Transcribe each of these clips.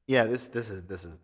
Yeah, this is.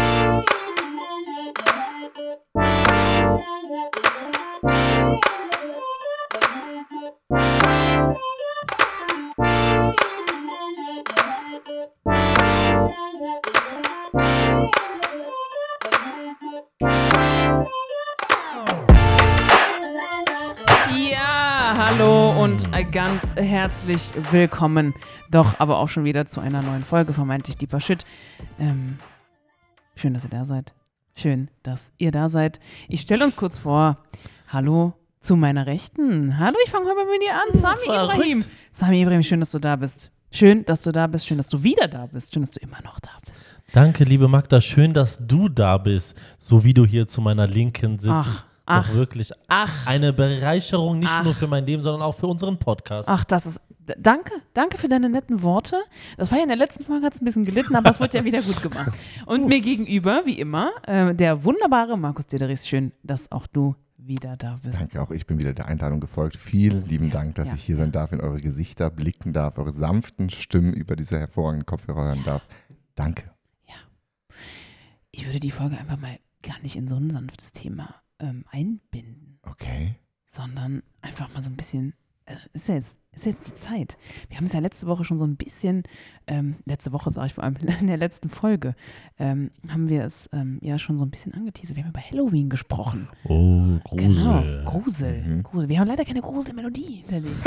Ja, hallo und ganz herzlich willkommen, doch aber auch schon wieder zu einer neuen Folge Vermeintlich Deeper Shit. Schön, dass ihr da seid. Schön, dass ihr da seid. Ich stelle uns kurz vor. Hallo zu meiner Rechten. Hallo, ich fange mal mit dir an. Sami Ibrahim. Sami Ibrahim, schön, dass du da bist. Schön, dass du da bist. Schön, dass du wieder da bist. Schön, dass du immer noch da bist. Danke, liebe Magda. Schön, dass du da bist. So wie du hier zu meiner Linken sitzt. Doch wirklich eine Bereicherung, nicht nur für mein Leben, sondern auch für unseren Podcast. Ach, das ist. Danke für deine netten Worte. Das war ja in der letzten Folge, hat es ein bisschen gelitten, aber es wird ja wieder gut gemacht. Und mir gegenüber, wie immer, der wunderbare Markus Dederichs. Schön, dass auch du wieder da bist. Danke auch, ich bin wieder der Einladung gefolgt. Vielen lieben Dank, dass ich hier sein darf, in eure Gesichter blicken darf, eure sanften Stimmen über diese hervorragenden Kopfhörer hören darf. Danke. Ja. Ich würde die Folge einfach mal gar nicht in so ein sanftes Thema einbinden. Okay. Sondern einfach mal so ein bisschen, ist ja jetzt die Zeit. Wir haben es ja letzte Woche schon so ein bisschen, letzte Woche sage ich vor allem, in der letzten Folge, haben wir es ja schon so ein bisschen angeteasert. Wir haben über Halloween gesprochen. Oh, Grusel. Genau, Grusel. Grusel. Wir haben leider keine Gruselmelodie hinterlegt.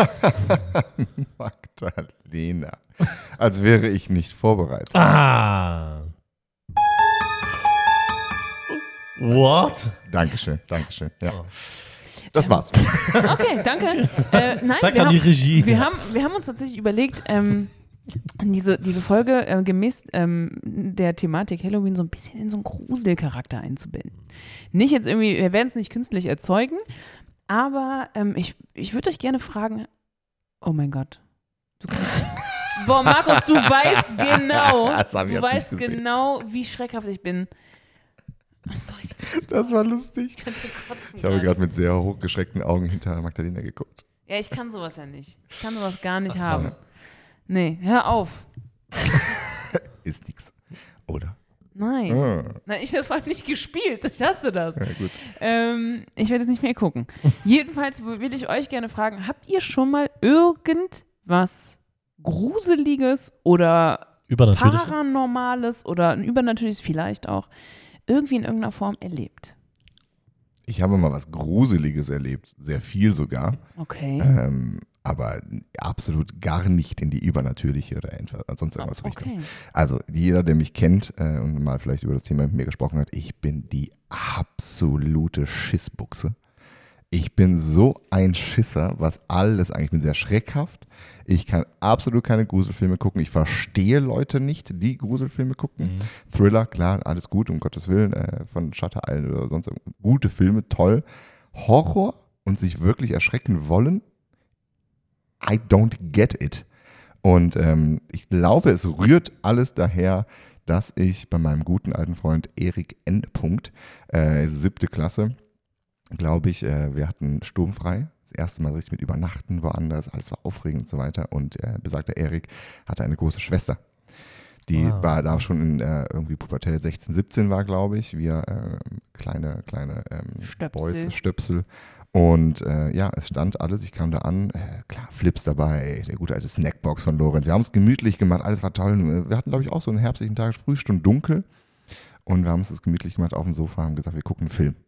Magdalena. Als wäre ich nicht vorbereitet. Ah. What? Dankeschön. Ja. Das war's. Okay, danke. Nein, Danke an die Regie. Wir haben uns tatsächlich überlegt, diese Folge gemäß der Thematik Halloween so ein bisschen in so einen Gruselcharakter einzubinden. Nicht jetzt irgendwie, wir werden es nicht künstlich erzeugen, aber ich würde euch gerne fragen, oh mein Gott. Boah, Markus, du weißt genau, wie schreckhaft ich bin. Das war lustig. Ich habe gerade mit sehr hochgeschreckten Augen hinter Magdalena geguckt. Ja, ich kann sowas ja nicht. Ich kann sowas gar nicht haben. Nee, hör auf. Ist nix. Oder? Nein. Nein, ich habe das vor allem nicht gespielt. Ich hasse das. Ja, gut. Ich werde jetzt nicht mehr gucken. Jedenfalls will ich euch gerne fragen, habt ihr schon mal irgendwas Gruseliges oder Paranormales oder ein Übernatürliches vielleicht auch irgendwie in irgendeiner Form erlebt? Ich habe mal was Gruseliges erlebt, sehr viel sogar. Okay. Aber absolut gar nicht in die übernatürliche oder sonst irgendwas Richtung. Okay. Also jeder, der mich kennt und mal vielleicht über das Thema mit mir gesprochen hat, ich bin die absolute Schissbuchse. Ich bin so ein Schisser, was alles eigentlich, ich bin sehr schreckhaft. Ich kann absolut keine Gruselfilme gucken. Ich verstehe Leute nicht, die Gruselfilme gucken. Thriller, klar, alles gut, um Gottes Willen, von Shutter Island oder sonst irgendwas. Gute Filme, toll. Horror und sich wirklich erschrecken wollen, I don't get it. Und ich glaube, es rührt alles daher, dass ich bei meinem guten alten Freund Erik N. 7. Klasse, glaube ich, wir hatten sturmfrei. Das erste Mal richtig mit Übernachten woanders, alles war aufregend und so weiter. Und besagter Erik hatte eine große Schwester. Die war da schon in irgendwie Pubertät 16, 17 war, glaube ich. Wir kleine Boys, Stöpsel. Und es stand alles, ich kam da an, klar, Flips dabei, der gute alte Snackbox von Lorenz. Wir haben es gemütlich gemacht, alles war toll. Wir hatten, glaube ich, auch so einen herbstlichen Tag, Frühstund dunkel. Und wir haben es das gemütlich gemacht auf dem Sofa, haben gesagt, wir gucken einen Film.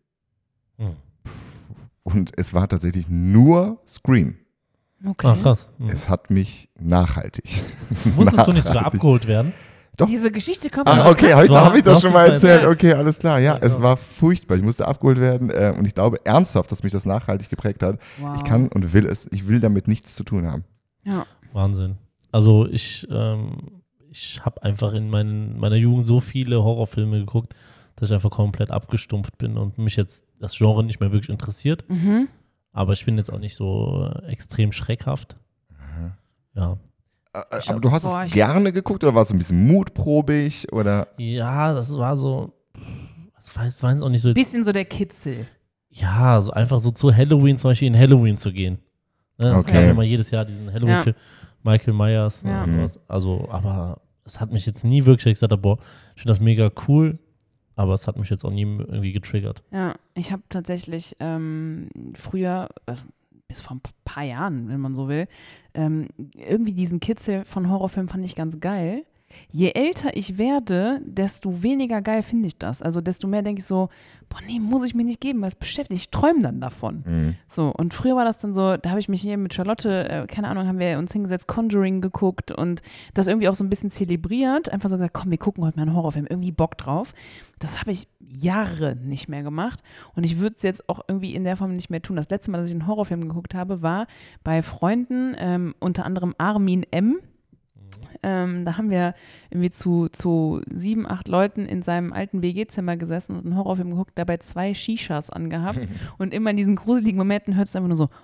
Und es war tatsächlich nur Scream. Okay. Ach, krass. Es hat mich nachhaltig. Musstest du nicht sogar abgeholt werden? Doch. Diese Geschichte kommt okay, habe ich das schon mal erzählt. Ja. Okay, alles klar. Ja, es war furchtbar. Ich musste abgeholt werden und ich glaube ernsthaft, dass mich das nachhaltig geprägt hat. Wow. Ich kann und will es. Ich will damit nichts zu tun haben. Ja. Wahnsinn. Also ich habe einfach in meiner Jugend so viele Horrorfilme geguckt, dass ich einfach komplett abgestumpft bin und mich jetzt das Genre nicht mehr wirklich interessiert. Aber ich bin jetzt auch nicht so extrem schreckhaft. Ja. Aber du hast es gerne geguckt oder warst du ein bisschen mutprobig? Oder? Ja, das war so, das war jetzt auch nicht so. Bisschen so der Kitzel. Ja, so einfach so zu Halloween zum Beispiel in Halloween zu gehen. Ne? Das Okay. ja immer jedes Jahr diesen Halloween-Film. Michael Myers. Ja. Und was. Also, aber es hat mich jetzt nie wirklich gesagt, boah, ich finde das mega cool, aber es hat mich jetzt auch nie irgendwie getriggert. Ja, ich habe tatsächlich früher, bis vor ein paar Jahren, wenn man so will, irgendwie diesen Kitzel von Horrorfilmen fand ich ganz geil. Je älter ich werde, desto weniger geil finde ich das. Also desto mehr denke ich so, boah, nee, muss ich mir nicht geben, weil es beschäftigt. Ich träume dann davon. Mhm. So, und früher war das dann so, da habe ich mich hier mit Charlotte, keine Ahnung, haben wir uns hingesetzt, Conjuring geguckt und das irgendwie auch so ein bisschen zelebriert. Einfach so gesagt, komm, wir gucken heute mal einen Horrorfilm, irgendwie Bock drauf. Das habe ich Jahre nicht mehr gemacht und ich würde es jetzt auch irgendwie in der Form nicht mehr tun. Das letzte Mal, dass ich einen Horrorfilm geguckt habe, war bei Freunden, unter anderem Armin M., da haben wir irgendwie zu 7, 8 Leuten in seinem alten WG-Zimmer gesessen und einen Horrorfilm geguckt, dabei 2 Shishas angehabt und immer in diesen gruseligen Momenten hört es einfach nur so.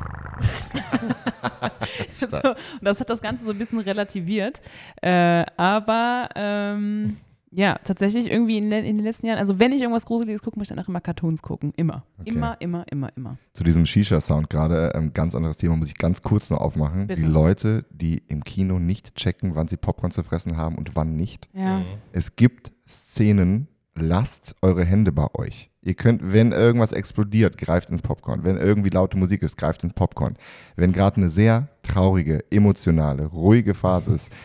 So, und das hat das Ganze so ein bisschen relativiert. Aber ja, tatsächlich irgendwie in den letzten Jahren, also wenn ich irgendwas Gruseliges gucke, muss ich danach immer Cartoons gucken. Immer. Okay. Immer. Zu diesem Shisha-Sound gerade, ganz anderes Thema, muss ich ganz kurz noch aufmachen. Bitte. Die Leute, die im Kino nicht checken, wann sie Popcorn zu fressen haben und wann nicht. Ja. Es gibt Szenen, lasst eure Hände bei euch. Ihr könnt, wenn irgendwas explodiert, greift ins Popcorn. Wenn irgendwie laute Musik ist, greift ins Popcorn. Wenn gerade eine sehr traurige, emotionale, ruhige Phase ist,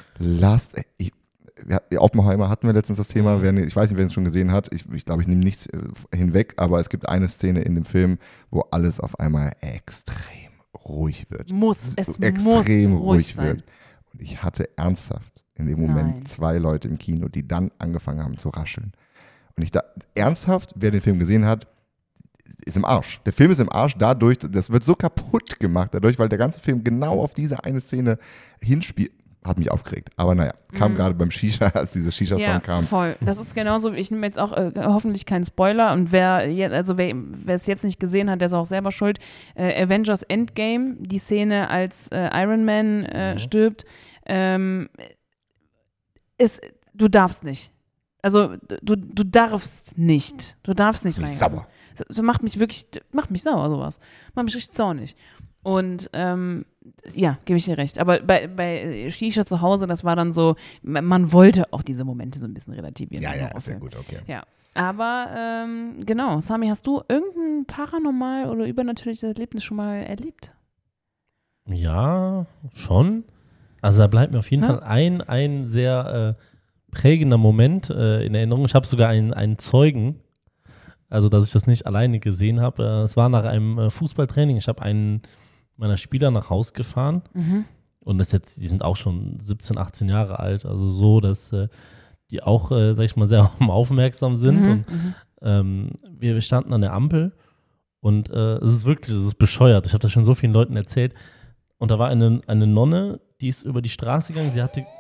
Oppenheimer hatten wir letztens das Thema, ich weiß nicht, wer es schon gesehen hat, ich glaube, ich nehme nichts hinweg, aber es gibt eine Szene in dem Film, wo alles auf einmal extrem ruhig wird. Extrem ruhig sein. wird. Und ich hatte ernsthaft in dem Moment 2 Leute im Kino, die dann angefangen haben zu rascheln. Und ich dachte, ernsthaft, wer den Film gesehen hat, ist im Arsch. Der Film ist im Arsch dadurch, das wird so kaputt gemacht dadurch, weil der ganze Film genau auf diese eine Szene hinspielt. Hat mich aufgeregt. Aber naja, kam gerade beim Shisha, als dieser Shisha-Song kam. Ja, voll. Das ist genauso, ich nehme jetzt auch hoffentlich keinen Spoiler und wer es jetzt nicht gesehen hat, der ist auch selber schuld. Avengers Endgame, die Szene, als Iron Man stirbt, du darfst nicht. Also du darfst nicht. Du darfst nicht rein. Sauer. Das macht mich sauer, sowas. Macht mich richtig zornig. Und ja, gebe ich dir recht. Aber bei Shisha zu Hause, das war dann so, man wollte auch diese Momente so ein bisschen relativieren. Ja, sehr gut, okay. Ja. Aber genau, Sami, hast du irgendein paranormal oder übernatürliches Erlebnis schon mal erlebt? Ja, schon. Also da bleibt mir auf jeden Fall ein sehr prägender Moment in Erinnerung. Ich habe sogar einen Zeugen, also dass ich das nicht alleine gesehen habe. Es war nach einem Fußballtraining. Ich habe einen meiner Spieler nach Haus gefahren und die sind auch schon 17, 18 Jahre alt, also so, dass die auch, sag ich mal, sehr aufmerksam sind und wir standen an der Ampel und es ist bescheuert, ich habe das schon so vielen Leuten erzählt und da war eine Nonne, die ist über die Straße gegangen, sie hatte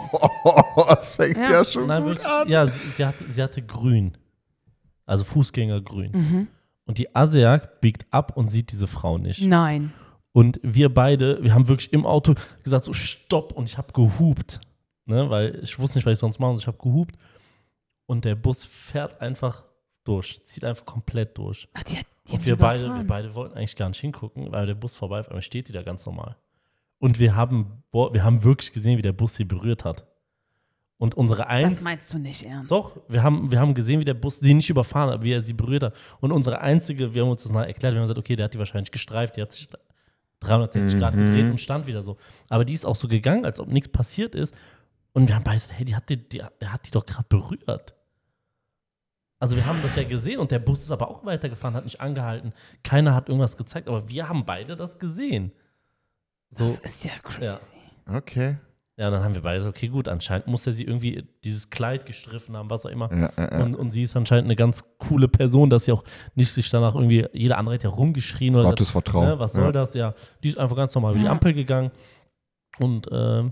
das fängt ja schon gut wirklich, an. Ja, sie hatte grün, also Fußgängergrün und die ASEAG biegt ab und sieht diese Frau nicht. Nein. Und wir haben wirklich im Auto gesagt, so stopp, und ich habe gehupt, ne, weil ich wusste nicht, was ich sonst mache, und ich habe gehupt und der Bus fährt einfach durch, zieht einfach komplett durch. Ach, die und wir beide wollten eigentlich gar nicht hingucken, weil der Bus vorbei war, aber steht die da ganz normal. Und wir haben wirklich gesehen, wie der Bus sie berührt hat. Und das meinst du nicht ernst? Doch, wir haben gesehen, wie der Bus sie nicht überfahren hat, wie er sie berührt hat. Und wir haben uns das nachher erklärt, wir haben gesagt, okay, der hat die wahrscheinlich gestreift, die hat sich 360 Grad gedreht und stand wieder so. Aber die ist auch so gegangen, als ob nichts passiert ist. Und wir haben beide gesagt, hey, der hat die doch gerade berührt. Also wir haben das ja gesehen und der Bus ist aber auch weitergefahren, hat nicht angehalten. Keiner hat irgendwas gezeigt, aber wir haben beide das gesehen. So, das ist ja crazy. Ja. Okay. Ja, dann haben wir beide gesagt, okay, gut, anscheinend muss er sie irgendwie dieses Kleid gestriffen haben, was auch immer. Ja. Und sie ist anscheinend eine ganz coole Person, dass sie auch nicht sich danach irgendwie, jeder andere hat ja rumgeschrien oder Gottesvertrauen. Ne, was soll das? Ja, die ist einfach ganz normal über die Ampel gegangen. Und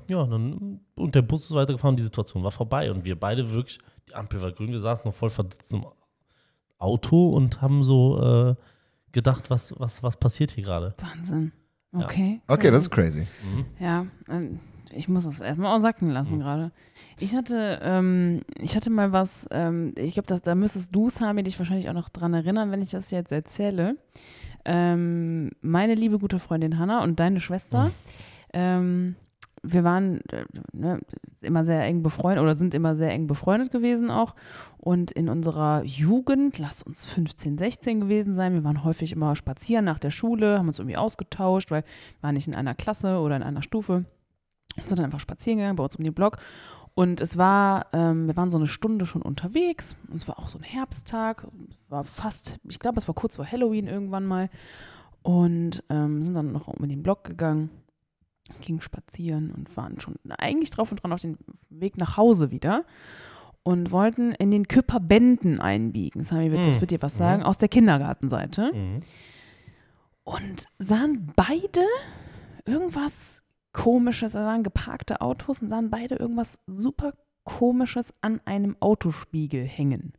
und der Bus ist weitergefahren, die Situation war vorbei. Und wir beide wirklich, die Ampel war grün, wir saßen noch voll verdutzt im Auto und haben so gedacht, was passiert hier gerade. Wahnsinn. Okay. Ja. Okay, das ist crazy. Ja, ich muss das erstmal auch sacken lassen gerade. Ich hatte mal was, ich glaube, da müsstest du, Sami, dich wahrscheinlich auch noch dran erinnern, wenn ich das jetzt erzähle. Meine liebe gute Freundin Hannah und deine Schwester wir waren immer sehr eng befreundet oder sind immer sehr eng befreundet gewesen auch. Und in unserer Jugend, lass uns 15, 16 gewesen sein, wir waren häufig immer spazieren nach der Schule, haben uns irgendwie ausgetauscht, weil wir waren nicht in einer Klasse oder in einer Stufe, sind dann einfach spazieren gegangen bei uns um den Block. Und es war, wir waren so eine Stunde schon unterwegs und es war auch so ein Herbsttag, war fast, ich glaube, es war kurz vor Halloween irgendwann mal und sind dann noch um den Block gegangen, gingen spazieren und waren schon eigentlich drauf und dran auf den Weg nach Hause wieder und wollten in den Küpperbenden einbiegen. Das wird dir was sagen, aus der Kindergartenseite. Und sahen beide irgendwas Komisches, da waren geparkte Autos und sahen beide irgendwas super Komisches an einem Autospiegel hängen.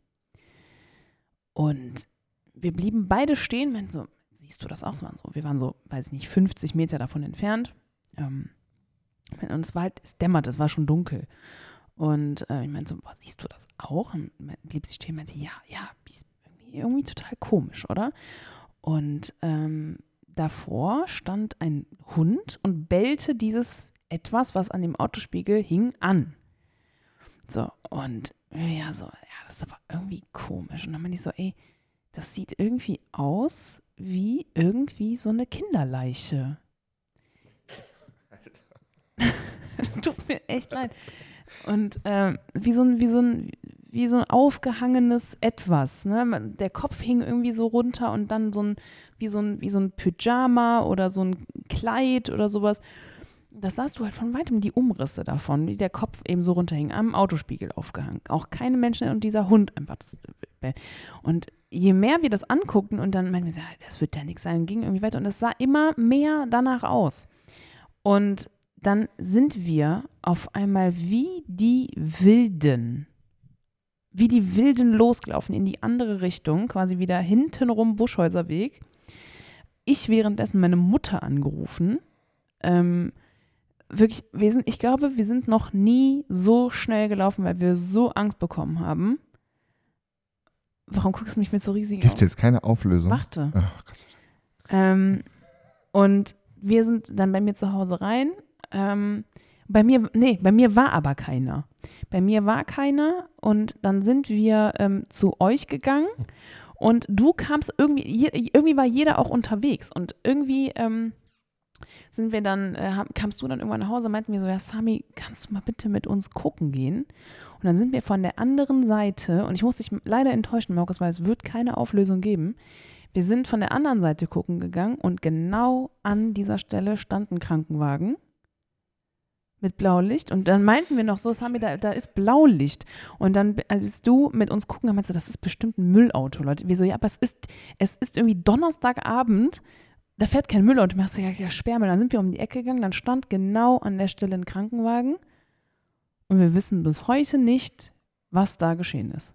Und wir blieben beide stehen, meinten so, siehst du das auch? Wir waren so, weiß ich nicht, 50 Meter davon entfernt. Und es war halt, es dämmerte, es war schon dunkel. Und ich meinte so, boah, siehst du das auch? Und blieb sie stehen und meinte, ja, irgendwie total komisch, oder? Und davor stand ein Hund und bellte dieses etwas, was an dem Autospiegel hing, an. So, und das ist aber irgendwie komisch. Und dann meinte ich so, ey, das sieht irgendwie aus wie irgendwie so eine Kinderleiche. Es tut mir echt leid. Und wie so ein aufgehangenes Etwas. Ne? Der Kopf hing irgendwie so runter und dann wie so ein Pyjama oder so ein Kleid oder sowas. Das sahst du halt von weitem, die Umrisse davon, wie der Kopf eben so runterhing, am Autospiegel aufgehangen. Auch keine Menschen und dieser Hund einfach. Und je mehr wir das anguckten und dann meinten wir, das wird ja nichts sein, ging irgendwie weiter und es sah immer mehr danach aus. Und dann sind wir auf einmal wie die Wilden losgelaufen in die andere Richtung, quasi wieder hintenrum Buschhäuserweg. Ich währenddessen meine Mutter angerufen. Wirklich, ich glaube, wir sind noch nie so schnell gelaufen, weil wir so Angst bekommen haben. Warum guckst du mich mit so riesigen Gibt jetzt keine Auflösung? Warte. Oh, Gott sei Dank. Und wir sind dann bei mir zu Hause rein. Bei mir war aber keiner. Bei mir war keiner und dann sind wir zu euch gegangen und du kamst irgendwie war jeder auch unterwegs und irgendwie sind wir dann, kamst du dann irgendwann nach Hause und meinten wir so, ja Sami, kannst du mal bitte mit uns gucken gehen? Und dann sind wir von der anderen Seite, und ich muss dich leider enttäuschen, Markus, weil es wird keine Auflösung geben. Wir sind von der anderen Seite gucken gegangen und genau an dieser Stelle stand ein Krankenwagen mit Blaulicht und dann meinten wir noch so, Sami, da ist Blaulicht und dann bist du mit uns gucken und meinst du, das ist bestimmt ein Müllauto, Leute. Wir so, ja, aber es ist irgendwie Donnerstagabend, da fährt kein Müllauto mehr. Hast du gesagt, ja, Sperrmüll. Dann sind wir um die Ecke gegangen, dann stand genau an der Stelle ein Krankenwagen und wir wissen bis heute nicht, was da geschehen ist.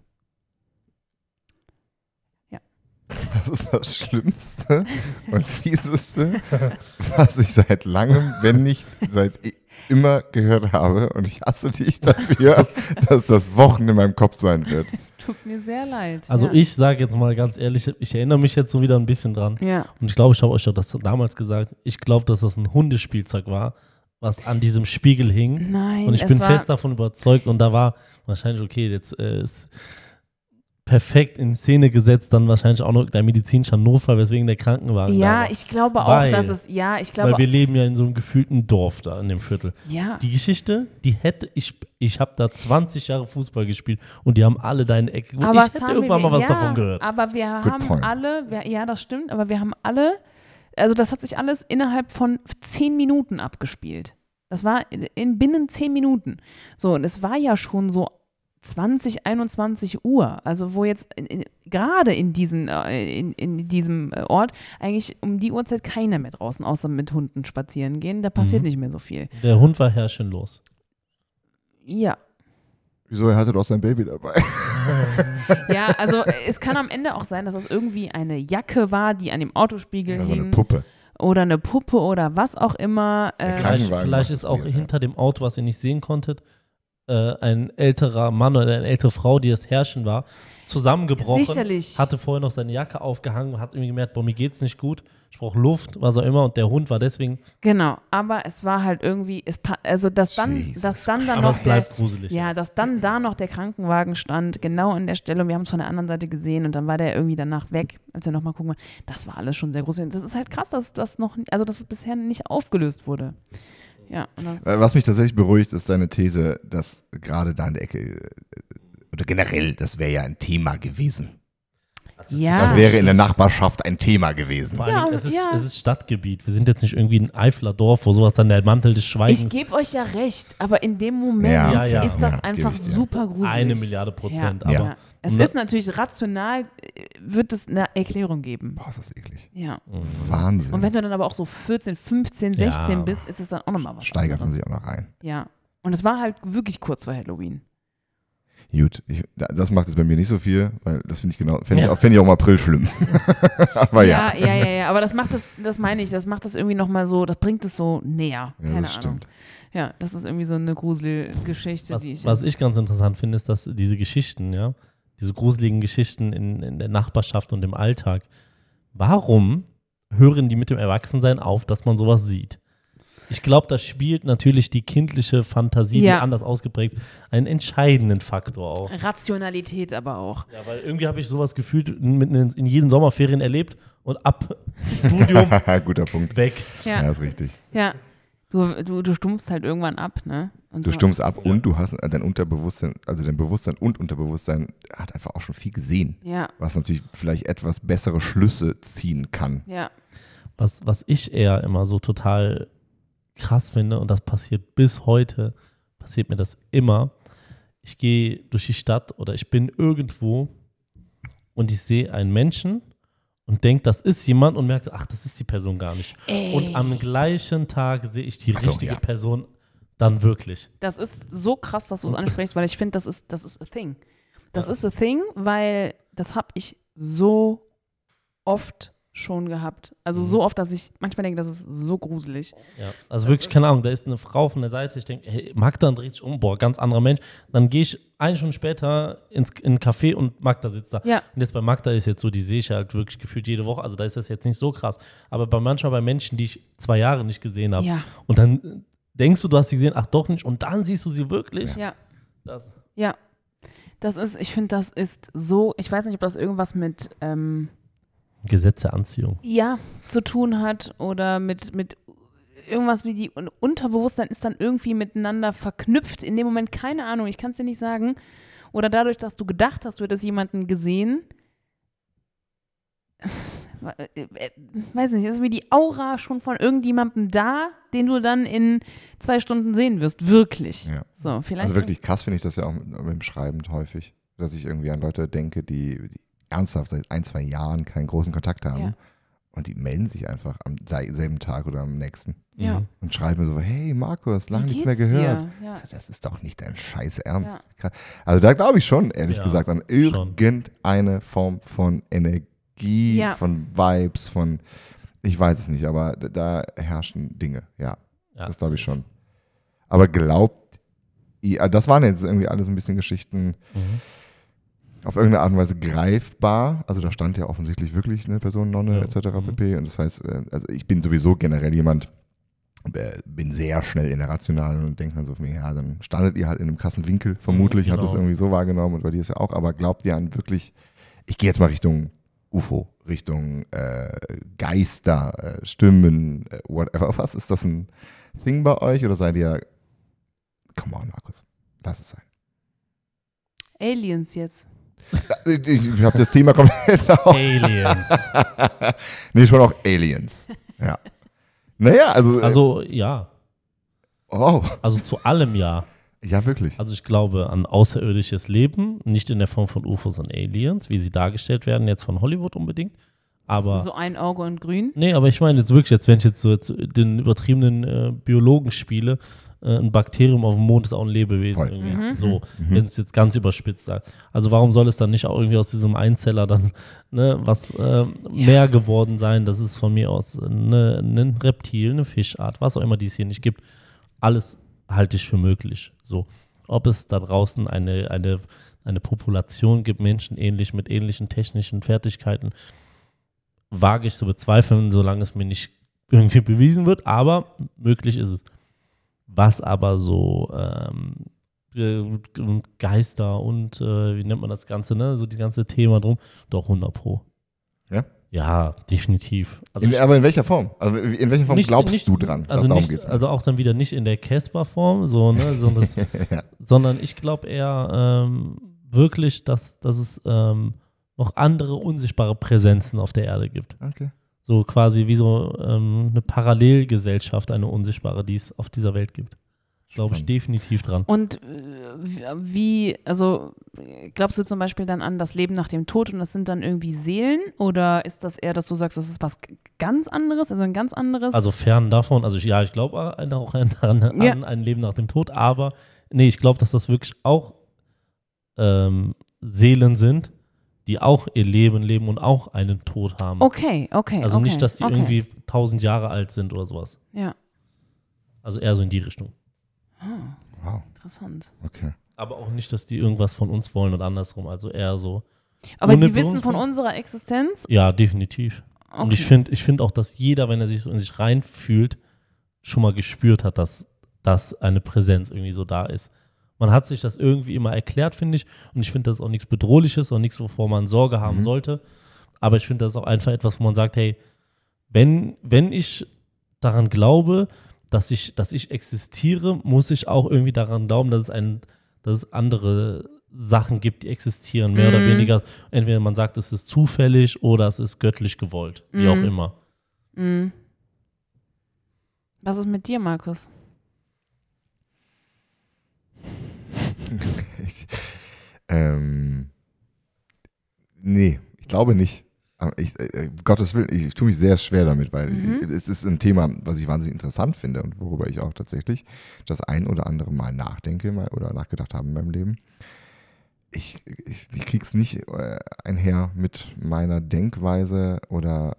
Das ist das Schlimmste und Fieseste, was ich seit langem, wenn nicht seit immer gehört habe. Und ich hasse dich dafür, dass das Wochen in meinem Kopf sein wird. Es tut mir sehr leid. Also ich sage jetzt mal ganz ehrlich, ich erinnere mich jetzt so wieder ein bisschen dran. Ja. Und ich glaube, ich habe euch das damals gesagt. Ich glaube, dass das ein Hundespielzeug war, was an diesem Spiegel hing. Nein, und ich bin fest davon überzeugt. Und da war wahrscheinlich, okay, jetzt ist perfekt in Szene gesetzt, dann wahrscheinlich auch noch der medizinische Notfall, weswegen der Krankenwagen da war. Ich glaube auch, dass es, weil wir leben ja in so einem gefühlten Dorf da in dem Viertel. Ja. Die Geschichte, ich habe da 20 Jahre Fußball gespielt und die haben alle deine Ecke. Aber ich hätte irgendwann mal was davon gehört. Aber wir haben alle, das stimmt, aber wir haben alle, also das hat sich alles innerhalb von 10 Minuten abgespielt. Das war binnen 10 Minuten. So, und es war ja schon so 20, 21 Uhr, also wo jetzt gerade in diesem Ort eigentlich um die Uhrzeit keiner mehr draußen, außer mit Hunden spazieren gehen, da passiert nicht mehr so viel. Der Hund war herrschenlos. Ja. Wieso, er hatte doch sein Baby dabei. Ja, also es kann am Ende auch sein, dass das irgendwie eine Jacke war, die an dem Autospiegel hing. So eine Puppe. Oder eine Puppe oder was auch immer. Vielleicht ist auch hinter dem Auto, was ihr nicht sehen konntet, ein älterer Mann oder eine ältere Frau, die das Herrchen war, zusammengebrochen. Sicherlich. Hatte vorher noch seine Jacke aufgehangen, hat irgendwie gemerkt, boah, mir geht's nicht gut, ich brauche Luft, was auch immer, und der Hund war deswegen. Genau, aber es war halt irgendwie, dass dann Aber noch es bleibt gruselig. dass dann da noch der Krankenwagen stand, genau an der Stelle, und wir haben es von der anderen Seite gesehen und dann war der irgendwie danach weg, als wir nochmal gucken, das war alles schon sehr gruselig. Das ist halt krass, dass es bisher nicht aufgelöst wurde. Ja. Was mich tatsächlich beruhigt, ist deine These, dass gerade da in der Ecke, oder generell, das wäre ja ein Thema gewesen. Ja. Das wäre in der Nachbarschaft ein Thema gewesen. Vor allem, es ist Stadtgebiet. Wir sind jetzt nicht irgendwie ein Eifler Dorf, wo sowas dann der Mantel des Schweigens. Ich gebe euch ja recht, aber in dem Moment ist das einfach super gruselig. 1 Milliarde %. Ja. Aber Es ist natürlich rational, wird es eine Erklärung geben. Boah, ist das eklig. Ja. Wahnsinn. Und wenn du dann aber auch so 14, 15, 16 bist, ist es dann auch nochmal was Steigert man anderes. sich auch noch rein. Ja. Und es war halt wirklich kurz vor Halloween. Gut, das macht jetzt bei mir nicht so viel, weil das finde ich auch im April schlimm. Aber ja. Ja, aber das meine ich, das macht das irgendwie nochmal so, das bringt es so näher. Ja, Keine das Ahnung. stimmt. Ja, das ist irgendwie so eine Gruselgeschichte. Was ich ganz interessant finde, ist, dass diese Geschichten, ja, diese gruseligen Geschichten in der Nachbarschaft und im Alltag, warum hören die mit dem Erwachsensein auf, dass man sowas sieht? Ich glaube, da spielt natürlich die kindliche Fantasie, die anders ausgeprägt ist, einen entscheidenden Faktor auch. Rationalität aber auch. Ja, weil irgendwie habe ich sowas gefühlt in jeden Sommerferien erlebt und ab Studium Guter Punkt. weg. Ja, Ja, ist richtig. ja. Du stumpfst halt irgendwann ab, ne? Und Du stumpfst ab und du hast dein Unterbewusstsein, also dein Bewusstsein und Unterbewusstsein hat einfach auch schon viel gesehen. Ja, Was natürlich vielleicht etwas bessere Schlüsse ziehen kann. ja. Was ich eher immer so total krass finde, und das passiert bis heute, passiert mir das immer. Ich gehe durch die Stadt oder ich bin irgendwo und ich sehe einen Menschen und denke, das ist jemand, und merke, ach, das ist die Person gar nicht. Und am gleichen Tag sehe ich die richtige Person dann wirklich. Das ist so krass, dass du es ansprichst, weil ich finde, das ist a thing. Das ist a thing, weil das habe ich so oft schon gehabt. Also so oft, dass ich manchmal denke, das ist so gruselig. Ja, also wirklich, keine Ahnung, da ist eine Frau von der Seite, ich denke, hey, Magda, dann dreht sich um, boah, ganz anderer Mensch. Dann gehe ich 1 Stunde später in ein Café und Magda sitzt da. Ja. Und jetzt bei Magda ist jetzt so, die sehe ich halt wirklich gefühlt jede Woche, also da ist das jetzt nicht so krass. Aber manchmal bei Menschen, die ich 2 Jahre nicht gesehen habe, Ja. und dann denkst du hast sie gesehen, ach doch nicht, und dann siehst du sie wirklich. Ja. Ja. Ich finde, das ist so, ich weiß nicht, ob das irgendwas mit Gesetz der Anziehung. zu tun hat oder mit irgendwas wie die Unterbewusstsein ist dann irgendwie miteinander verknüpft. In dem Moment, keine Ahnung, ich kann es dir nicht sagen. Oder dadurch, dass du gedacht hast, du hättest jemanden gesehen. Weiß nicht, ist wie die Aura schon von irgendjemandem da, den du dann in 2 Stunden sehen wirst. Wirklich. Ja. So, vielleicht. Also wirklich krass finde ich das ja auch mit dem Schreiben häufig, dass ich irgendwie an Leute denke, die ernsthaft seit 1, 2 Jahren keinen großen Kontakt haben. Ja. Und die melden sich einfach am selben Tag oder am nächsten Ja. und schreiben so, hey Markus, lange Wie nichts mehr geht's gehört. dir? Ja. Also, das ist doch nicht dein Scheiß Ernst. Also da glaube ich schon, ehrlich gesagt, an irgendeine Form von Energie, von Vibes, von, ich weiß es nicht, aber da herrschen Dinge, das glaube ich schon. Aber glaubt ihr, das waren jetzt irgendwie alles ein bisschen Geschichten, auf irgendeine Art und Weise greifbar. Also da stand ja offensichtlich wirklich eine Person, Nonne etc. pp. Und das heißt, also ich bin sowieso generell jemand, bin sehr schnell in der Rationalen und denke dann so von mir, ja, dann standet ihr halt in einem krassen Winkel, vermutlich, habt das irgendwie so wahrgenommen und bei dir ist ja auch, aber glaubt ihr an wirklich, ich gehe jetzt mal Richtung UFO, Richtung Geister, Stimmen, whatever. Was ist das ein Thing bei euch oder seid ihr, come on Markus, lass es sein. Aliens jetzt. Ich habe das Thema komplett auf. Aliens. Nee, schon auch Aliens. Ja. Naja, Also ja. Oh. Also zu allem ja. Ja, wirklich. Also ich glaube an außerirdisches Leben, nicht in der Form von UFOs und Aliens, wie sie dargestellt werden, jetzt von Hollywood unbedingt. Aber So ein Auge und grün. nee, aber ich meine jetzt wirklich, wenn ich jetzt so den übertriebenen Biologen spiele, ein Bakterium auf dem Mond ist auch ein Lebewesen. Voll. Irgendwie. So, wenn es jetzt ganz überspitzt sagt. Also warum soll es dann nicht auch irgendwie aus diesem Einzeller dann was mehr geworden sein? Das ist von mir aus ein Reptil, eine Fischart, was auch immer die es hier nicht gibt. Alles halte ich für möglich. So. ob es da draußen eine Population gibt, Menschen mit ähnlichen technischen Fertigkeiten, wage ich zu bezweifeln, solange es mir nicht irgendwie bewiesen wird, aber möglich ist es. Was aber so Geister und wie nennt man das Ganze, ne? So die ganze Thema drum, doch 100%. Ja? Ja, definitiv. Also Aber in welcher Form? Also in welcher Form glaubst du dran? Also, darum geht's mir. also auch dann wieder nicht in der Casper-Form, so, ne, sondern ich glaube eher wirklich, dass es noch andere unsichtbare Präsenzen auf der Erde gibt. Okay. So quasi wie so eine Parallelgesellschaft, eine unsichtbare, die es auf dieser Welt gibt. Glaube ich definitiv dran. Und also glaubst du zum Beispiel dann an das Leben nach dem Tod und das sind dann irgendwie Seelen? Oder ist das eher, dass du sagst, das ist was ganz anderes, also ein ganz anderes? Also fern davon, also ich glaube auch an ein Leben nach dem Tod, aber nee, ich glaube, dass das wirklich auch Seelen sind, die auch ihr Leben leben und auch einen Tod haben. Okay. Also nicht, dass die irgendwie 1000 Jahre alt sind oder sowas. Ja. Also eher so in die Richtung. Wow. Interessant. Okay. Aber auch nicht, dass die irgendwas von uns wollen und andersrum. Also eher so. Aber sie wissen von unserer Existenz? Ja, definitiv. Okay. Und ich find auch, dass jeder, wenn er sich so in sich reinfühlt, schon mal gespürt hat, dass eine Präsenz irgendwie so da ist. Man hat sich das irgendwie immer erklärt, finde ich. Und ich finde, das ist auch nichts Bedrohliches und nichts, wovor man Sorge haben sollte. Aber ich finde, das ist auch einfach etwas, wo man sagt, hey, wenn ich daran glaube, dass ich existiere, muss ich auch irgendwie daran glauben, dass es andere Sachen gibt, die existieren, mehr oder weniger. Entweder man sagt, es ist zufällig oder es ist göttlich gewollt, wie auch immer. Was ist mit dir, Markus? Nee, ich glaube nicht. Gottes Willen, ich tue mich sehr schwer damit, weil es ist ein Thema, was ich wahnsinnig interessant finde und worüber ich auch tatsächlich das ein oder andere Mal nachdenke oder nachgedacht habe in meinem Leben. Ich krieg's nicht einher mit meiner Denkweise oder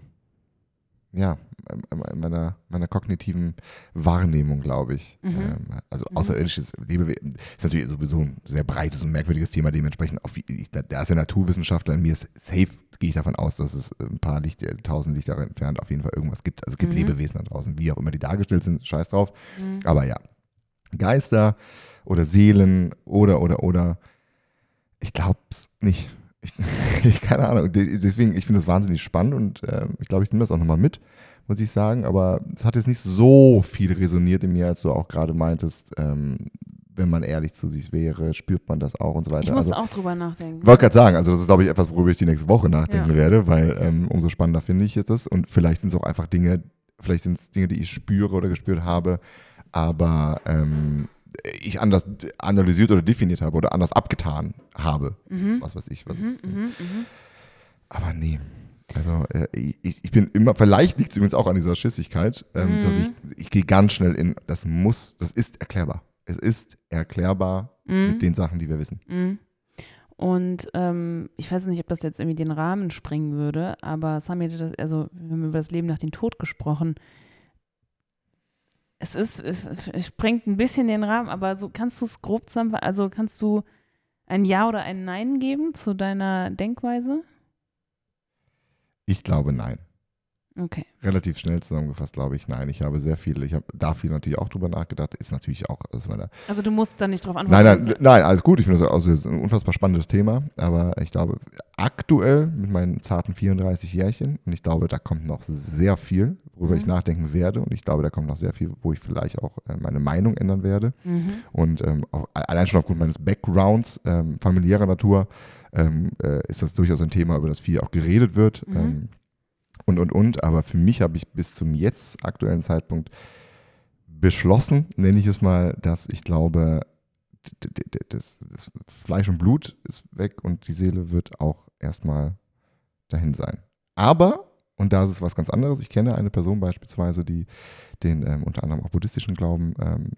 meiner kognitiven Wahrnehmung, glaube ich. Also außerirdisches Lebewesen ist natürlich sowieso ein sehr breites und merkwürdiges Thema, dementsprechend auch da ist der Naturwissenschaftler in mir safe, gehe ich davon aus, dass es ein paar 1000 Lichter entfernt auf jeden Fall irgendwas gibt. Also es gibt Lebewesen da draußen, wie auch immer die dargestellt sind, scheiß drauf. Aber ja, Geister oder Seelen oder ich glaube es nicht. Ich keine Ahnung. Deswegen, ich finde das wahnsinnig spannend und ich glaube, ich nehme das auch nochmal mit, muss ich sagen. Aber es hat jetzt nicht so viel resoniert in mir, als du auch gerade meintest, wenn man ehrlich zu sich wäre, spürt man das auch und so weiter. Ich muss auch drüber nachdenken. Wollte gerade sagen, also das ist, glaube ich, etwas, worüber ich die nächste Woche nachdenken werde, weil umso spannender finde ich das. Und vielleicht sind es auch einfach Dinge, die ich spüre oder gespürt habe, aber ich anders analysiert oder definiert habe oder anders abgetan habe. Was weiß ich. Aber nee. Also ich bin immer, vielleicht liegt es übrigens auch an dieser Schissigkeit, dass ich gehe ganz schnell in, das ist erklärbar. Es ist erklärbar mit den Sachen, die wir wissen. Und ich weiß nicht, ob das jetzt irgendwie den Rahmen sprengen würde, aber Sami hatte wir haben über das Leben nach dem Tod gesprochen. Es sprengt ein bisschen den Rahmen, aber so kannst du es grob zusammenfassen, also kannst du ein Ja oder ein Nein geben zu deiner Denkweise? Ich glaube nein. Okay. Relativ schnell zusammengefasst, glaube ich, nein. Ich habe da viel natürlich auch drüber nachgedacht. Ist natürlich auch aus meiner. Also du musst da nicht drauf antworten. Nein, alles gut. Ich finde das ein unfassbar spannendes Thema. Aber ich glaube, aktuell mit meinen zarten 34 Jährchen, und ich glaube, da kommt noch sehr viel, worüber ich nachdenken werde. Und ich glaube, da kommt noch sehr viel, wo ich vielleicht auch meine Meinung ändern werde. Und auch, allein schon aufgrund meines Backgrounds, familiärer Natur, ist das durchaus ein Thema, über das viel auch geredet wird. Aber für mich habe ich bis zum jetzt aktuellen Zeitpunkt beschlossen, nenne ich es mal, dass ich glaube, das Fleisch und Blut ist weg und die Seele wird auch erstmal dahin sein. Aber, und da ist es was ganz anderes, ich kenne eine Person beispielsweise, die den unter anderem auch buddhistischen Glauben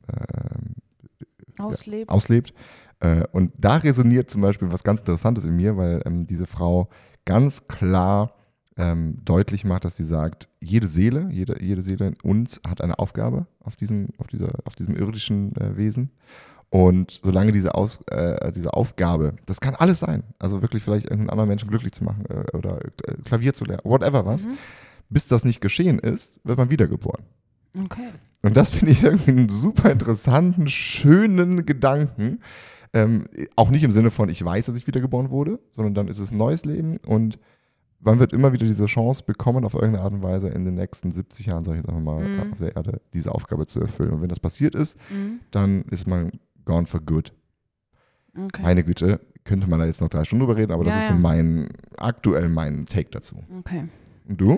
auslebt. Und da resoniert zum Beispiel was ganz Interessantes in mir, weil diese Frau ganz klar deutlich macht, dass sie sagt, jede Seele in uns hat eine Aufgabe auf diesem irdischen Wesen Und solange diese Aufgabe, das kann alles sein, also wirklich vielleicht irgendeinen anderen Menschen glücklich zu machen oder Klavier zu lernen, whatever was, bis das nicht geschehen ist, wird man wiedergeboren. Okay. Und das finde ich irgendwie einen super interessanten, schönen Gedanken. Auch nicht im Sinne von, ich weiß, dass ich wiedergeboren wurde, sondern dann ist es ein neues Leben und man wird immer wieder diese Chance bekommen, auf irgendeine Art und Weise in den nächsten 70 Jahren, sage ich jetzt einfach mal, auf der Erde diese Aufgabe zu erfüllen. Und wenn das passiert ist, dann ist man gone for good. Okay. Meine Güte, könnte man da jetzt noch 3 Stunden drüber reden, aber das ist so mein Take dazu. Okay. Und du?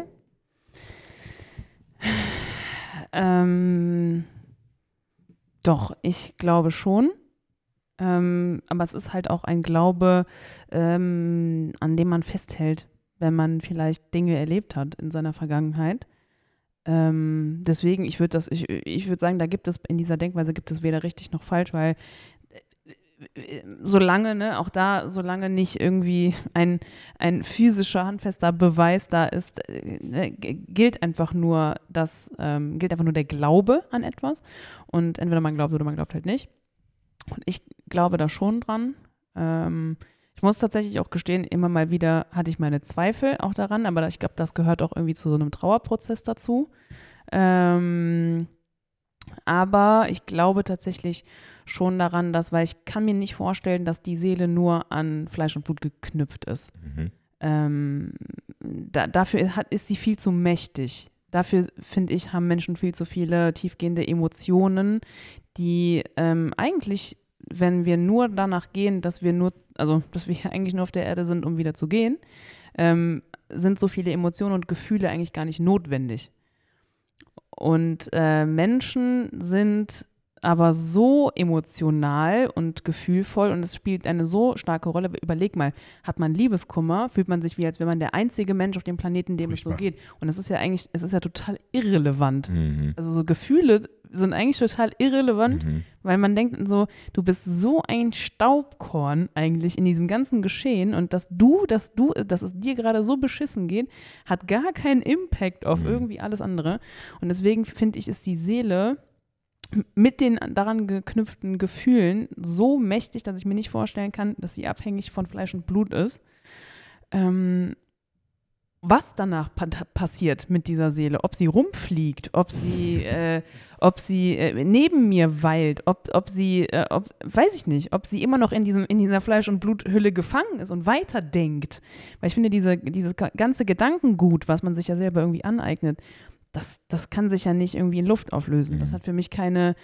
Doch, ich glaube schon. Aber es ist halt auch ein Glaube, an dem man festhält, wenn man vielleicht Dinge erlebt hat in seiner Vergangenheit. Deswegen, ich würde sagen, da gibt es in dieser Denkweise gibt es weder richtig noch falsch, weil solange, auch da, solange nicht irgendwie ein physischer, handfester Beweis da ist, gilt einfach nur der Glaube an etwas. Und entweder man glaubt oder man glaubt halt nicht. Und ich glaube da schon dran. Ich muss tatsächlich auch gestehen, immer mal wieder hatte ich meine Zweifel auch daran, aber ich glaube, das gehört auch irgendwie zu so einem Trauerprozess dazu. Aber ich glaube tatsächlich schon daran, weil ich kann mir nicht vorstellen, dass die Seele nur an Fleisch und Blut geknüpft ist. Dafür ist sie viel zu mächtig. Dafür, finde ich, haben Menschen viel zu viele tiefgehende Emotionen, die eigentlich, wenn wir nur danach gehen, dass wir eigentlich nur auf der Erde sind, um wieder zu gehen, sind so viele Emotionen und Gefühle eigentlich gar nicht notwendig. Und Menschen sind aber so emotional und gefühlvoll und es spielt eine so starke Rolle. Überleg mal, hat man Liebeskummer, fühlt man sich wie, als wäre man der einzige Mensch auf dem Planeten, dem es so geht. Und es ist ja total irrelevant. Also so Gefühle sind eigentlich total irrelevant, weil man denkt so, du bist so ein Staubkorn eigentlich in diesem ganzen Geschehen und dass es dir gerade so beschissen geht, hat gar keinen Impact auf irgendwie alles andere. Und deswegen finde ich, ist die Seele mit den daran geknüpften Gefühlen so mächtig, dass ich mir nicht vorstellen kann, dass sie abhängig von Fleisch und Blut ist. Was danach passiert mit dieser Seele, ob sie rumfliegt, ob sie neben mir weilt, weiß ich nicht, ob sie immer noch in dieser Fleisch- und Bluthülle gefangen ist und weiterdenkt. Weil ich finde, dieses ganze Gedankengut, was man sich ja selber irgendwie aneignet, das kann sich ja nicht irgendwie in Luft auflösen. Das hat für mich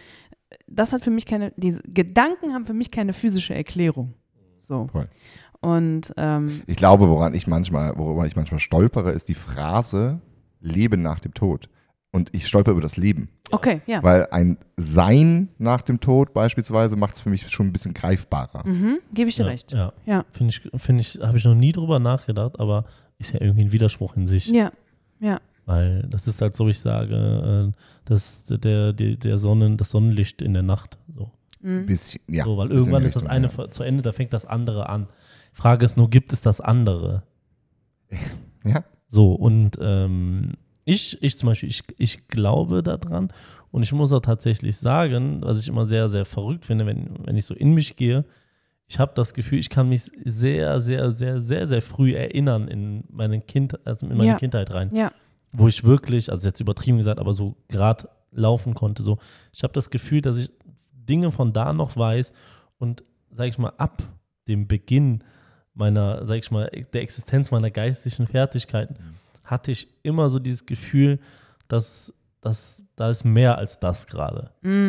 diese Gedanken haben für mich keine physische Erklärung. So. Voll. Und ich glaube, worüber ich manchmal stolpere, ist die Phrase Leben nach dem Tod. Und ich stolper über das Leben. Okay, ja. Weil ein Sein nach dem Tod beispielsweise macht es für mich schon ein bisschen greifbarer. Gebe ich dir recht. Ja. Ja. Finde ich, habe ich noch nie drüber nachgedacht, aber ist ja irgendwie ein Widerspruch in sich. Ja. Weil das ist halt so, ich sage, das Sonnenlicht in der Nacht. So. Bisschen, ja. So, weil irgendwann ist das eine zu Ende, da fängt das andere an. Frage ist nur, gibt es das andere? Ja. So, und ich zum Beispiel, ich glaube daran und ich muss auch tatsächlich sagen, was ich immer sehr, sehr verrückt finde, wenn ich so in mich gehe, ich habe das Gefühl, ich kann mich sehr, sehr, sehr, sehr, sehr früh erinnern in meine Kindheit rein. Ja. Wo ich wirklich, also jetzt übertrieben gesagt, aber so gerade laufen konnte. So. Ich habe das Gefühl, dass ich Dinge von da noch weiß und, sag ich mal, ab dem Beginn meiner, sag ich mal, der Existenz meiner geistlichen Fertigkeiten hatte ich immer so dieses Gefühl, dass da ist mehr als das gerade.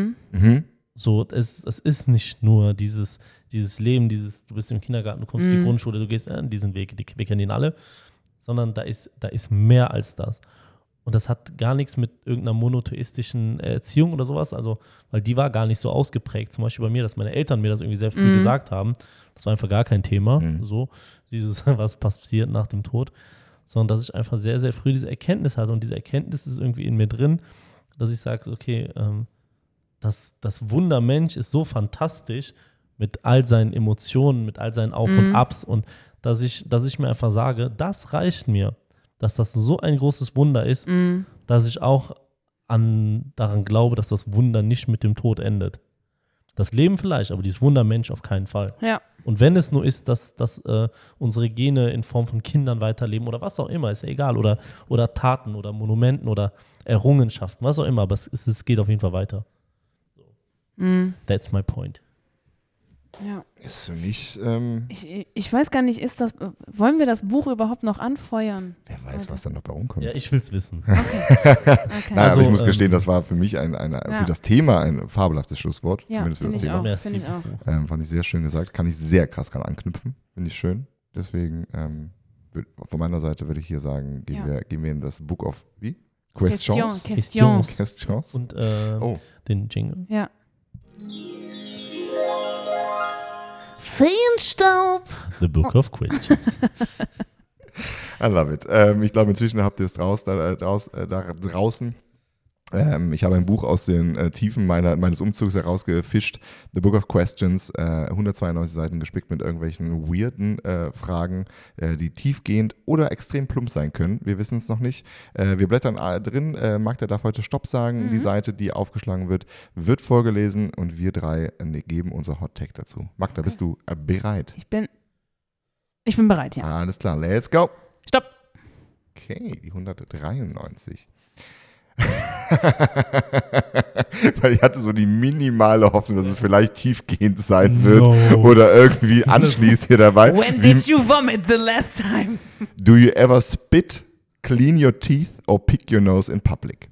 So, es ist nicht nur dieses Leben, du bist im Kindergarten, du kommst in die Grundschule, du gehst diesen Weg, wir kennen ihn alle, sondern da ist mehr als das. Und das hat gar nichts mit irgendeiner monotheistischen Erziehung oder sowas, also, weil die war gar nicht so ausgeprägt. Zum Beispiel bei mir, dass meine Eltern mir das irgendwie sehr früh gesagt haben. Das war einfach gar kein Thema, so, was passiert nach dem Tod. Sondern dass ich einfach sehr, sehr früh diese Erkenntnis hatte. Und diese Erkenntnis ist irgendwie in mir drin, dass ich sage, okay, das Wunder Mensch ist so fantastisch mit all seinen Emotionen, mit all seinen Auf und Abs und dass ich mir einfach sage, das reicht mir, dass das so ein großes Wunder ist, dass ich auch daran glaube, dass das Wunder nicht mit dem Tod endet. Das Leben vielleicht, aber dieses Wundermensch auf keinen Fall. Ja. Und wenn es nur ist, dass unsere Gene in Form von Kindern weiterleben oder was auch immer, ist ja egal. Oder Taten oder Monumenten oder Errungenschaften, was auch immer. Aber es geht auf jeden Fall weiter. That's my point. Ja. Ist für mich, Ich weiß gar nicht, wollen wir das Buch überhaupt noch anfeuern? wer weiß, was dann noch bei rumkommt. Ja, ich will's wissen. Okay. Nein, also ich muss Also, gestehen, das war für mich für das Thema ein fabelhaftes Schlusswort. Ja, Zumindest für finde das ich Thema. auch. Finde ich auch. Fand ich sehr schön gesagt. Kann ich sehr krass dran anknüpfen. Finde ich schön. Deswegen von meiner Seite würde ich hier sagen, gehen wir in das Book of wie? Questions. Questions. Und den Jingle. Ja. Feenstaub. The Book of Questions. I love it. Ich glaube, inzwischen habt ihr es draußen. Ich habe ein Buch aus den Tiefen meines Umzugs herausgefischt. The Book of Questions, 192 Seiten gespickt mit irgendwelchen weirden Fragen, die tiefgehend oder extrem plump sein können. Wir wissen es noch nicht. Wir blättern drin. Magda darf heute Stopp sagen. Die Seite, die aufgeschlagen wird vorgelesen und wir drei geben unser Hot Take dazu. Magda, bist du bereit? Ich bin bereit, ja. Alles klar, let's go. Stopp. Okay, die 193. Weil ich hatte so die minimale Hoffnung, dass es vielleicht tiefgehend sein wird oder irgendwie anschließt hier dabei. When did you vomit the last time? Do you ever spit, clean your teeth or pick your nose in public?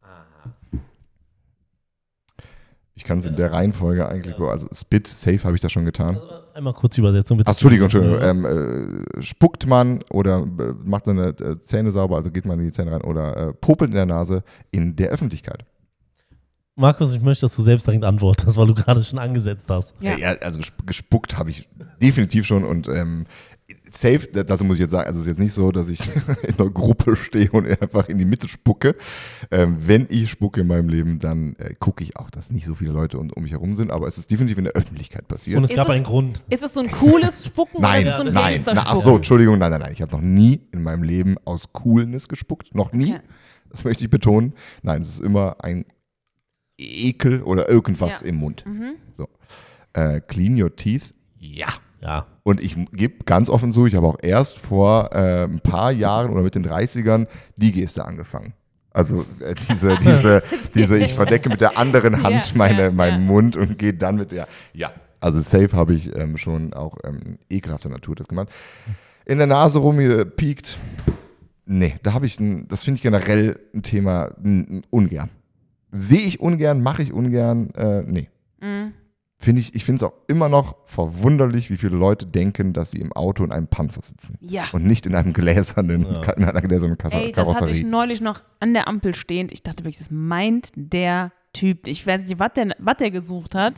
Ich kann es in der Reihenfolge eigentlich, also Spit, safe habe ich das schon getan. Also einmal kurz Übersetzung bitte. Ach, Entschuldigung. Spuckt man oder macht seine Zähne sauber, also geht man in die Zähne rein oder popelt in der Nase in der Öffentlichkeit? Markus, ich möchte, dass du selbst direkt antwortest, weil du gerade schon angesetzt hast. Ja. Ja, also gespuckt habe ich definitiv schon und safe, dazu muss ich jetzt sagen, also es ist jetzt nicht so, dass ich in einer Gruppe stehe und einfach in die Mitte spucke. Wenn ich spucke in meinem Leben, dann gucke ich auch, dass nicht so viele Leute um mich herum sind, aber es ist definitiv in der Öffentlichkeit passiert. Und es gab einen Grund. Ist es so ein cooles Spucken Nein, oder ist es so ein nein, Gangsterspucken? ach so, Entschuldigung, nein. Ich habe noch nie in meinem Leben aus Coolness gespuckt. Noch nie. Okay. Das möchte ich betonen. Nein, es ist immer ein Ekel oder irgendwas Ja. im Mund. So. Clean your teeth? Ja. Ja. Und ich gebe ganz offen zu, ich habe auch erst vor ein paar Jahren oder mit den 30ern die Geste angefangen. Also diese ich verdecke mit der anderen Hand meinen Mund und gehe dann mit der, also safe habe ich schon auch ekelhafter Natur das gemacht. In der Nase rumgepiekt, nee, das finde ich generell ein Thema ungern. Sehe ich ungern, mache ich ungern, nee. Ich finde es auch immer noch verwunderlich, wie viele Leute denken, dass sie im Auto in einem Panzer sitzen. Ja. Und nicht in einer gläsernen Karosserie. Das hatte ich neulich noch an der Ampel stehend. Ich dachte wirklich, das meint der Typ. Ich weiß nicht, was der gesucht hat.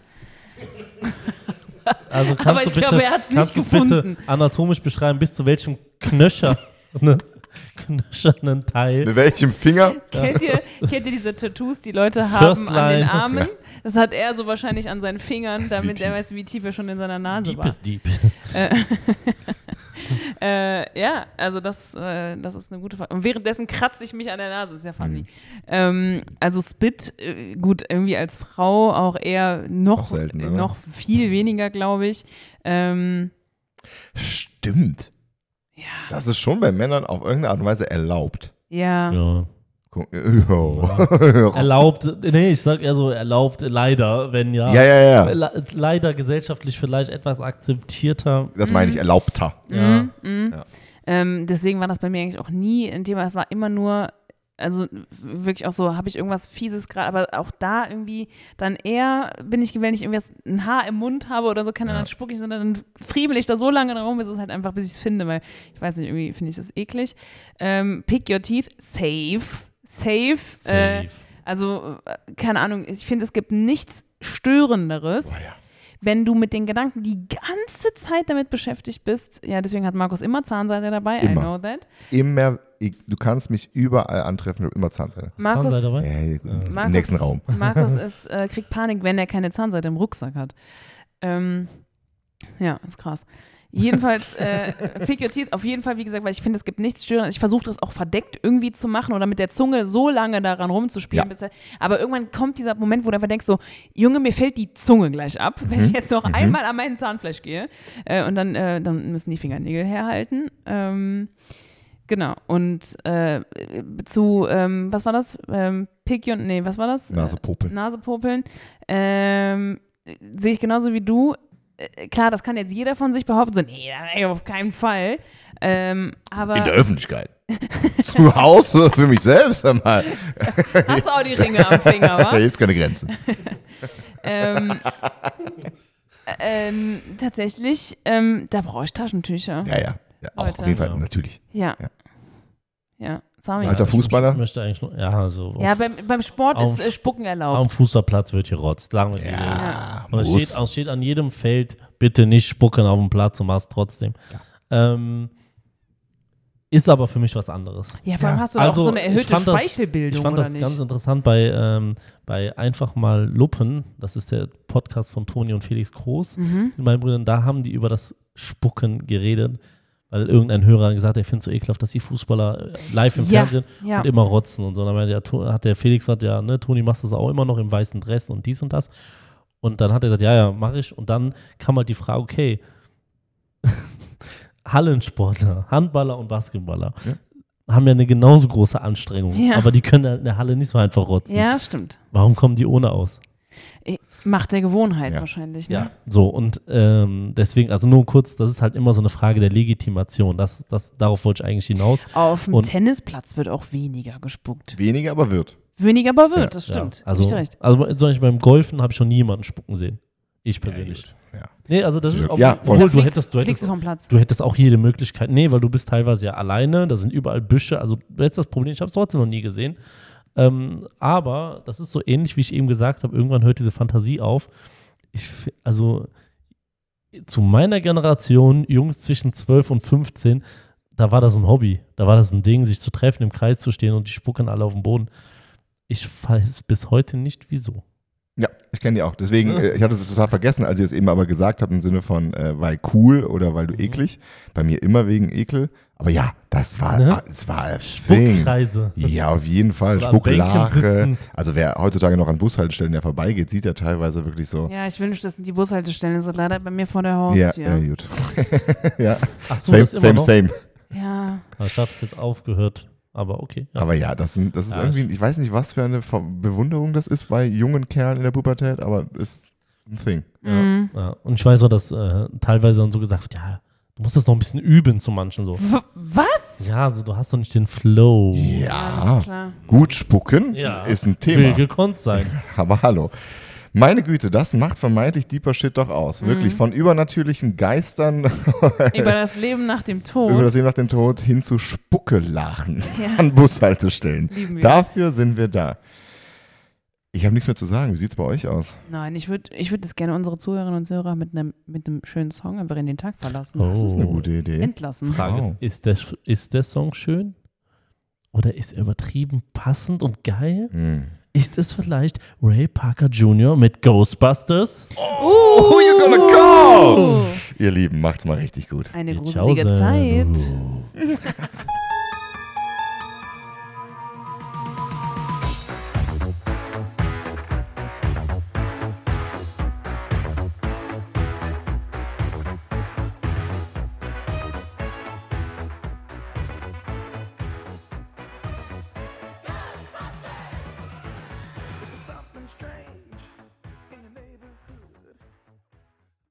Also Aber ich glaube, er hat's nicht gefunden. Bitte anatomisch beschreiben, bis zu welchem knöchernen Teil. Mit welchem Finger? Kennt ihr diese Tattoos, die Leute First haben an den line. Armen? Ja. Das hat er so wahrscheinlich an seinen Fingern, damit er weiß, wie tief er schon in seiner Nase Deep war. ist deep. Ja, also das ist eine gute Frage. Und währenddessen kratze ich mich an der Nase, ist ja funny. Also Spit, gut, irgendwie als Frau auch eher noch selten, oder? noch viel weniger, glaube ich. Stimmt. Ja. Das ist schon bei Männern auf irgendeine Art und Weise erlaubt. Ja. Ja. Ja. Erlaubt, nee, ich sag eher so erlaubt, leider, wenn ja. Ja. Leider gesellschaftlich vielleicht etwas akzeptierter. Das meine ich, erlaubter. Ja. Deswegen war das bei mir eigentlich auch nie ein Thema. Es war immer nur, also wirklich auch so, habe ich irgendwas Fieses gerade, aber auch da irgendwie dann eher bin ich gewählt, nicht irgendwie ein Haar im Mund habe oder so, dann spucke ich, sondern dann friemel ich da so lange drum, bis es halt einfach, bis ich es finde, weil ich weiß nicht, irgendwie finde ich das eklig. Pick your teeth, safe. Also, keine Ahnung, ich finde, es gibt nichts Störenderes, wenn du mit den Gedanken die ganze Zeit damit beschäftigt bist. Ja, deswegen hat Markus immer Zahnseide dabei, Immer. I know that. Immer, du kannst mich überall antreffen, immer Zahnseide. Markus, Zahnseide dabei? Ja, im Markus- nächsten Raum. Markus kriegt Panik, wenn er keine Zahnseide im Rucksack hat. Ja, ist krass. Jedenfalls, pick your teeth, auf jeden Fall, wie gesagt, weil ich finde, es gibt nichts Störendes. Ich versuche das auch verdeckt irgendwie zu machen oder mit der Zunge so lange daran rumzuspielen. Aber irgendwann kommt dieser Moment, wo du einfach denkst so, Junge, mir fällt die Zunge gleich ab, wenn ich jetzt noch einmal an meinen Zahnfleisch gehe. Und dann müssen die Fingernägel herhalten. Genau. Und was war das? Was war das? Nasepopeln. Sehe ich genauso wie du. Klar, das kann jetzt jeder von sich behaupten, so, nee, auf keinen Fall. Aber in der Öffentlichkeit. Zu Hause für mich selbst einmal. Hast du auch die Ringe am Finger, wa? Da gibt's keine Grenzen. Tatsächlich, da brauche ich Taschentücher. Ja, auch auf jeden Fall, natürlich. Ja. Sami. Alter Fußballer? Ich möchte eigentlich nur, beim Sport ist Spucken erlaubt. Am Fußballplatz wird gerotzt, sagen wir Ja, und es steht an jedem Feld, bitte nicht spucken auf dem Platz und machst trotzdem. Ja. Ist aber für mich was anderes. Ja, vor allem hast du da auch so eine erhöhte Speichelbildung, Ich fand das ganz interessant bei Einfach mal Luppen, das ist der Podcast von Toni und Felix Groß, mit meinen Brüdern, da haben die über das Spucken geredet, weil irgendein Hörer gesagt hat, er findet es so ekelhaft, dass die Fußballer live im Fernsehen und immer rotzen und so. Dann hat der Felix gesagt, Toni, machst du das auch immer noch im weißen Dress und dies und das. Und dann hat er gesagt, ja, mache ich. Und dann kam halt die Frage, okay, Hallensportler, Handballer und Basketballer haben ja eine genauso große Anstrengung, aber die können halt in der Halle nicht so einfach rotzen. Ja, stimmt. Warum kommen die ohne aus? Macht der Gewohnheit wahrscheinlich, ne? Ja, so und deswegen, also nur kurz, das ist halt immer so eine Frage der Legitimation. Darauf wollte ich eigentlich hinaus. Auf dem Tennisplatz wird auch weniger gespuckt. Weniger, aber wird. Das stimmt. Ja. Also zum Beispiel beim Golfen habe ich schon nie jemanden spucken sehen. Ich persönlich. Ja. Nee, also das ist auch, obwohl du hättest vom Platz. Du hättest auch jede Möglichkeit, weil du bist teilweise ja alleine, da sind überall Büsche, also du hättest das Problem, ich habe es trotzdem noch nie gesehen. Aber das ist so ähnlich, wie ich eben gesagt habe, irgendwann hört diese Fantasie auf. Zu meiner Generation, Jungs zwischen 12 und 15, da war das ein Hobby, da war das ein Ding, sich zu treffen, im Kreis zu stehen und die spucken alle auf den Boden. Ich weiß bis heute nicht, wieso. Ja, ich kenne die auch. Deswegen, ich hatte es total vergessen, als ihr es eben aber gesagt habt, im Sinne von, weil cool oder weil du eklig. Bei mir immer wegen Ekel. Aber ja, es war ein Thing. Spuckkreise. Ja, auf jeden Fall. Oder Spucklache. Also wer heutzutage noch an Bushaltestellen der vorbeigeht, sieht ja teilweise wirklich so. Ja, ich wünschte, das sind die Bushaltestellen. Das ist leider bei mir vor der Haustür. Ja, gut. Ja. Ach so, Same. Ja. Ich dachte, es jetzt aufgehört. Aber okay. Ja. Aber ja, das ist irgendwie, ich weiß nicht, was für eine Bewunderung das ist bei jungen Kerlen in der Pubertät, aber ist ein Thing. Ja. Und ich weiß auch, dass teilweise dann so gesagt wird, ja, du musst das noch ein bisschen üben zu manchen so. Was? Ja, also du hast doch nicht den Flow. Ja, ist klar. Gut spucken ist ein Thema. Will gekonnt sein. Aber hallo. Meine Güte, das macht vermeintlich Deeper Shit doch aus. Wirklich, von übernatürlichen Geistern über das Leben nach dem Tod. Über das Leben nach dem Tod hin zu Spuckelachen an Bushaltestellen. Dafür sind wir da. Ich habe nichts mehr zu sagen. Wie sieht es bei euch aus? Nein, ich würd jetzt gerne unsere Zuhörerinnen und Zuhörer mit einem schönen Song einfach in den Tag verlassen. Das ist eine gute Idee. Entlassen. Frage ist der Song schön? Oder ist er übertrieben passend und geil? Ist es vielleicht Ray Parker Jr. mit Ghostbusters? Oh, you're gonna go! Ihr Lieben, macht's mal richtig gut. Eine gruselige Zeit.